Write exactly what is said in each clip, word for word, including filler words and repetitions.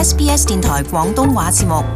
S B S 電台廣東話節目。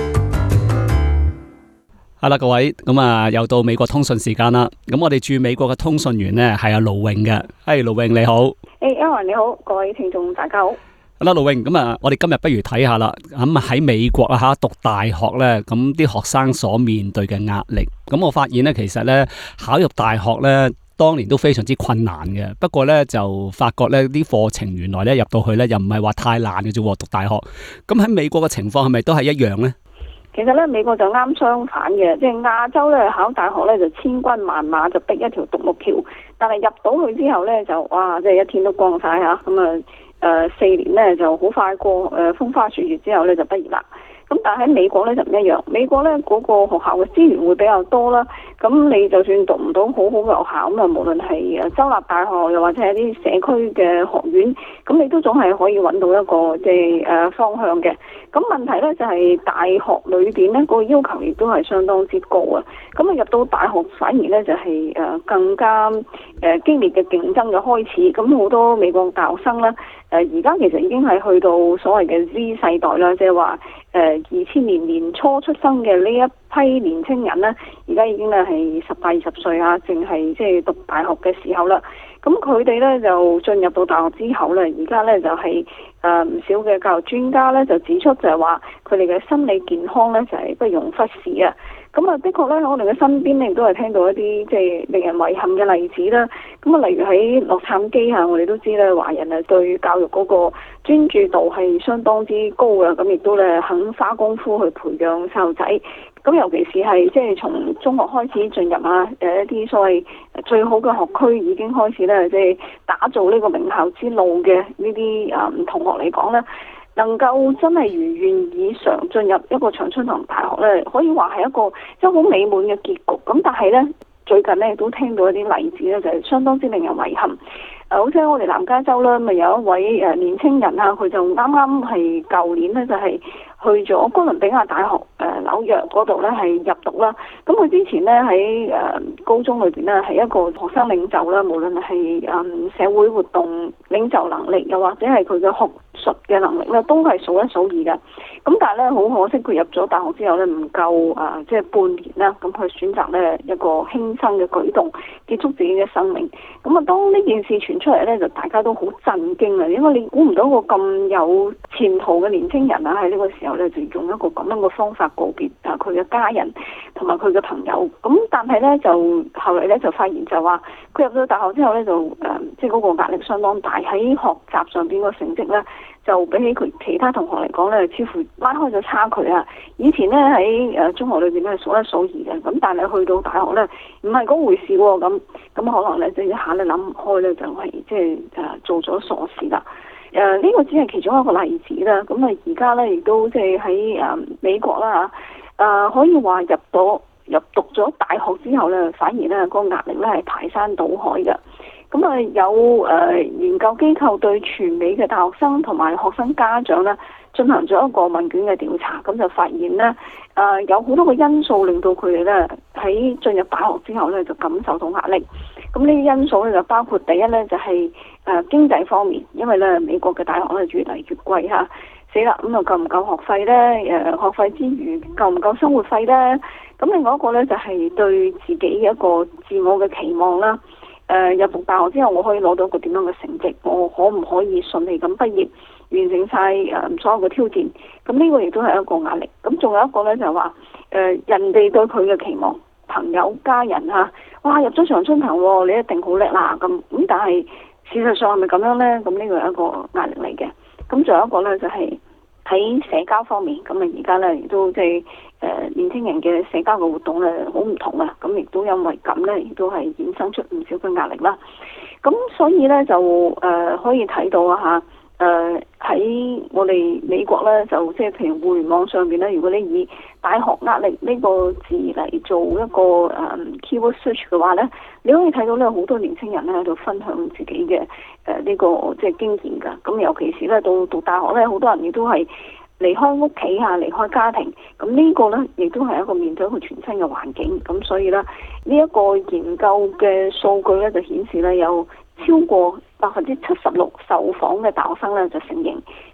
好啦，各位，咁啊又到美國通訊時間啦。咁我哋駐美國嘅通訊員呢係阿盧永嘅。係盧永你好。 誒，Aaron你好，各位聽眾大家好。 好啦，盧永，咁啊，我哋今日不如睇下啦。咁喺美國啊吓讀大學呢，咁啲學生所面對嘅壓力。咁我發現呢，其實呢，考入大學呢，當年都非常之困難嘅。不過呢，就發覺呢啲課程原來呢入到去呢，又唔係話太難嘅啫。讀大學，咁喺美國嘅情況係咪都係一樣呢？ 其實咧，美國就啱相反嘅，即係亞洲咧考大學咧就千軍萬馬就逼一條獨木橋，但係入到去之後咧就哇，即係一天都光晒吓，咁啊誒四年咧就好快過，誒、呃、風花雪月之後咧就畢業啦。咁但係喺美國咧就唔一樣，美國咧嗰個學校嘅資源會比較多啦。咁你就算讀唔到好好嘅學校，咁啊無論係誒州立大學又或者係啲社區嘅學院，咁你都總係可以揾到一個即係誒方向嘅。咁問題咧就係大學裏邊咧個要求亦都係相當之高啊。咁啊入到大學反而咧就係誒更加誒激烈嘅競爭嘅開始。咁好多美國大學生咧誒而家其實已經係去到所謂嘅 Z 世代啦，即係話誒二千年年初出生嘅呢一批年青人咧，而家已經咧係十八二十歲啊，淨係即係讀大學嘅時候啦。咁佢哋咧就進入到大學之後咧，而家咧就係誒唔少嘅教育專家咧就指出就係話佢哋嘅心理健康咧就係不容忽視啊。咁啊，的確咧喺我哋嘅身邊咧亦都係聽到一啲即係令人遺憾嘅例子啦。咁啊，例如喺洛杉磯啊，我哋都知咧華人啊對教育嗰個專注度係相當之高嘅，咁亦都咧肯花功夫去培養細路仔。咁尤其是係即係從中學開始進入啊誒一啲所謂最好嘅學區，已經開始咧即係打造呢個名校之路嘅呢啲啊同學嚟講咧，能夠真係如願以償進入一個常春藤大學咧，可以話係一個即係好美滿嘅結局。咁但係咧最近咧都聽到一啲例子咧，就係相當之令人遺憾。誒，好似我哋南加州啦，咪有一位誒年青人啊，佢就啱啱係舊年咧就係去咗哥倫比亞大學誒紐約嗰度咧係入讀啦。咁佢之前咧喺誒高中裏邊咧係一個學生領袖啦，無論係誒社會活動領袖能力，又或者係佢嘅學術嘅能力咧，都係數一數二嘅。咁但係咧好可惜，佢入咗大學之後咧唔夠啊，即係半年啦，咁佢選擇咧一個輕生嘅舉動，結束自己嘅生命。咁啊，當呢件事傳出嚟咧，就大家都好震驚啊！因為你估唔到個咁有前途嘅年輕人啊，喺呢個時候咧就用一個咁樣嘅方法告別啊佢嘅家人同埋佢嘅朋友。咁但係咧就後嚟咧就發現就話佢入到大學之後咧就誒、呃、即係嗰個壓力相當大，喺學習上邊個成績咧就比起佢其他同學嚟講咧，似乎拉開咗差距啊！以前咧喺誒中學裏邊咧數一數二嘅，咁但係去到大學咧唔係嗰回事喎。咁咁可能咧即係一下咧諗唔開咧，就係即係誒做咗傻事啦。誒、呃、呢、這個只係其中一個例子啦。咁啊而家咧亦都即係喺誒美國啦嚇，誒、呃、可以話入咗入讀咗大學之後咧，反而咧個壓力咧係排山倒海嘅。咁啊有誒、呃、研究機構對全美嘅大學生同埋學生家長咧進行咗一個問卷嘅調查，咁就發現咧誒、呃、有好多個因素令到佢哋咧喺進入大學之後咧就感受到壓力。咁呢啲因素咧就包括第一咧就係、是、誒、呃、經濟方面，因為咧美國嘅大學咧越嚟越貴嚇，死啦咁又夠唔夠學費咧？誒、呃、學費之餘夠唔夠生活費咧？咁另外一個咧就係、是、對自己嘅一個自我嘅期望啦。誒、呃、入讀大學之後，我可以攞到一個點樣嘅成績？我可唔可以順利咁畢業，完成晒誒所有嘅挑戰？咁呢個亦都係一個壓力。咁仲有一個咧就係話誒人哋對佢嘅期望，朋友家人嚇，哇入咗常春藤喎，你一定好叻啦咁。咁但係事實上係咪咁樣咧？咁呢個係一個壓力嚟嘅。咁仲有一個咧就係、是、喺社交方面，咁啊而家咧亦都即係誒年輕人嘅社交嘅活動咧好唔同啊，咁亦都因為咁咧，亦都係衍生出唔少嘅壓力啦。咁所以咧就誒、呃、可以睇到啊嚇，誒喺我哋美國咧就即係譬如互聯網上邊咧，如果你以大學壓力呢個字嚟做一個誒、嗯、keyword search 嘅話咧，你可以睇到咧好多年輕人咧喺度分享自己嘅誒呢個即係經驗㗎。咁尤其是咧到讀大學咧，好多人亦都係離開屋企啊，離開家庭，咁呢個咧亦都係一個面對一個全新嘅環境。咁所以咧呢一個研究嘅數據咧就顯示咧有超過百分之七十六受訪嘅大學生咧就承認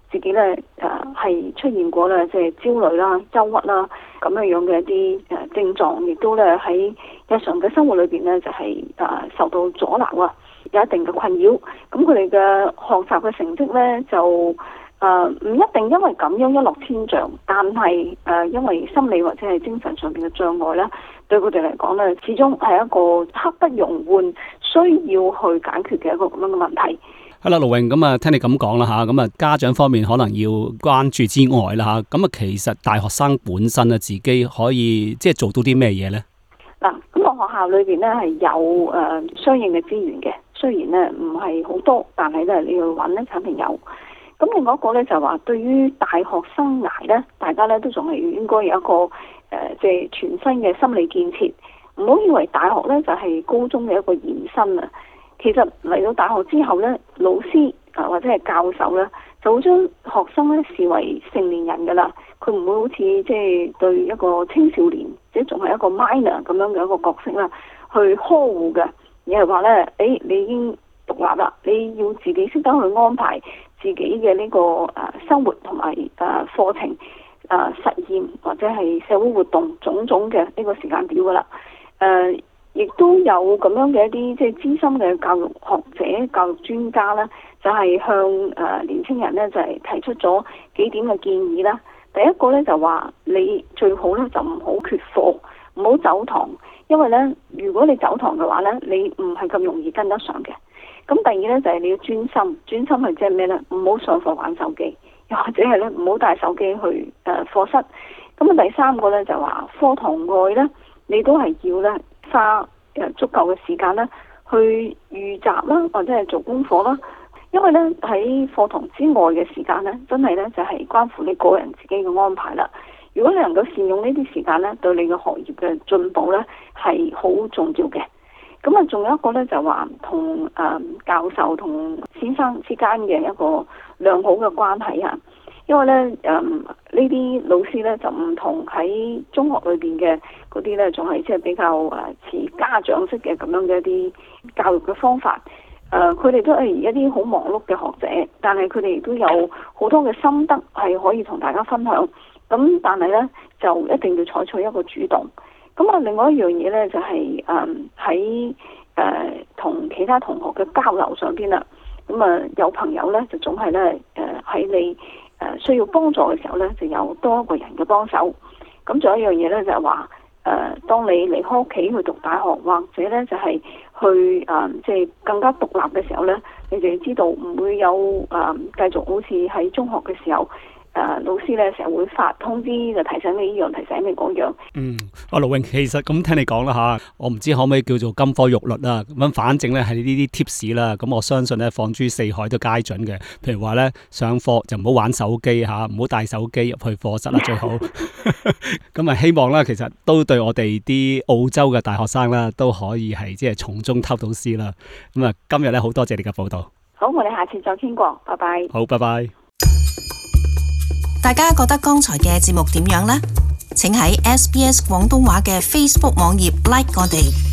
自己咧誒係出現過咧即係焦慮啦、憂鬱啦咁樣樣嘅一啲誒症狀，亦都咧喺日常嘅生活裏邊咧就係誒受到阻撓啊，有一定嘅困擾。咁佢哋嘅學習嘅成績咧就誒唔一定因為咁樣一落千丈，但係誒因為心理或者係精神上邊嘅障礙咧，對佢哋嚟講咧，始終係一個刻不容緩需要去解決嘅一個咁樣嘅問題。 係啦，盧穎，咁啊，聽你咁講啦吓，咁啊家長方面可能要關注之外啦吓，咁啊其實大學生本身啊自己可以即係做到啲咩嘢咧？ 嗱，咁個學校裏邊咧係有誒相應嘅資源嘅，雖然咧唔係好多，但係咧你要揾咧肯定有。咁另外一個咧就話，對於大學生涯咧，大家咧都仲係應該有一個誒即係全新嘅心理建設，唔好以為大學咧就係高中嘅一個延伸啊。其實嚟到大學之後咧，老師啊或者係教授咧，就會將學生咧視為成年人噶啦，佢唔會好似即係對一個青少年，即係仲係一個 minor 咁樣嘅一個角色啦，去呵護嘅，而係話咧，誒你已經獨立啦，你要自己識得去安排自己嘅呢個誒生活同埋誒課程誒實驗或者係社會活動種種嘅呢個時間表噶啦，誒。亦都有咁樣嘅一啲即係資深嘅教育學者、教育專家咧，就係、是、向誒、呃、年青人咧就係、是、提出咗幾點嘅建議啦。第一個咧就話你最好咧就唔好缺課，唔好走堂，因為咧如果你走堂嘅話咧，你唔係咁容易跟得上嘅。咁第二咧就係、是、你要專心，專心係即係咩咧？唔好上課玩手機，又或者係咧唔好帶手機去誒、呃、課室。咁啊第三個咧就話課堂外咧，你都係要咧。花誒足夠嘅時間咧，去預習啦，或者係做功課啦。因為咧喺課堂之外嘅時間咧，真係咧就係關乎你個人自己嘅安排啦。如果你能夠善用呢啲時間咧，對你嘅學業嘅進步咧係好重要嘅。咁啊，仲有一個咧就話同誒教授同先生之間嘅一個良好嘅關係啊。因為咧，誒呢啲老師咧就唔同喺中學裏邊嘅嗰啲咧，仲係即係比較誒似家長式嘅咁樣嘅一啲教育嘅方法。誒、呃，佢哋都係一啲好忙碌嘅學者，但係佢哋亦都有好多嘅心得係可以同大家分享。咁但係咧，就一定要採取一個主動。咁啊，另外一樣嘢咧就係誒喺誒同其他同學嘅交流上邊啦。咁啊，有朋友咧就總係咧誒喺你誒需要幫助嘅時候咧，就有多一個人嘅幫手。咁仲有一樣嘢咧，就係話誒，當你離開屋企去讀大學，或者咧就係去誒即係更加獨立嘅時候咧，你就要知道唔會有誒繼續好似喺中學嘅時候。誒、呃，老師咧成日會發通知，就提醒你呢樣，提醒你嗰樣。嗯， 阿盧穎，其實咁聽你講啦吓，我唔知可唔可以叫做金科玉律啦。咁反正咧係呢啲 tips 啦，咁我相信咧放諸四海都皆準嘅。譬如話咧上課就唔好玩手機吓，唔好帶手機入去課室啦，最好。咁啊，希望啦，其實都對我哋啲澳洲嘅大學生啦，都可以係即係從中偷到師啦。咁啊，今日咧好多謝你嘅報道。 好，我哋下次再傾過，拜拜。 好，拜拜。 大家覺得剛才嘅節目點樣呢？請喺 S B S 廣東話嘅 Facebook 網頁 like 我哋。